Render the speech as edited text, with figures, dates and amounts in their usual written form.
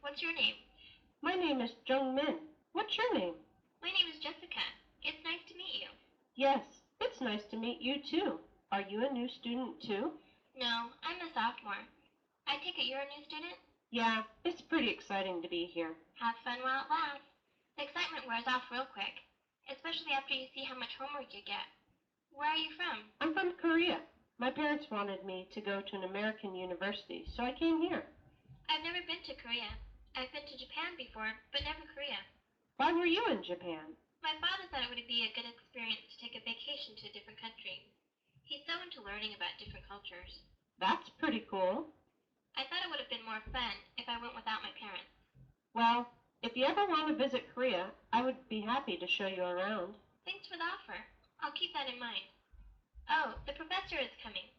What's your name? My name is Jungmin. What's your name? My name is Jessica. It's nice to meet you. Yes, it's nice to meet you too. Are you a new student too? No, I'm a sophomore. I take it you're a new student? Yeah, it's pretty exciting to be here. Have fun while it lasts. The excitement wears off real quick, especially after you see how much homework you get. Where are you from? I'm from Korea. My parents wanted me to go to an American university, so I came here. I've never been to Korea. I've been to Japan before, but never Korea. Why were you in Japan? My father thought it would be a good experience to take a vacation to a different country. He's so into learning about different cultures. That's pretty cool. I thought it would have been more fun if I went without my parents. Well, if you ever want to visit Korea, I would be happy to show you around. Thanks for the offer. I'll keep that in mind. Oh, the professor is coming.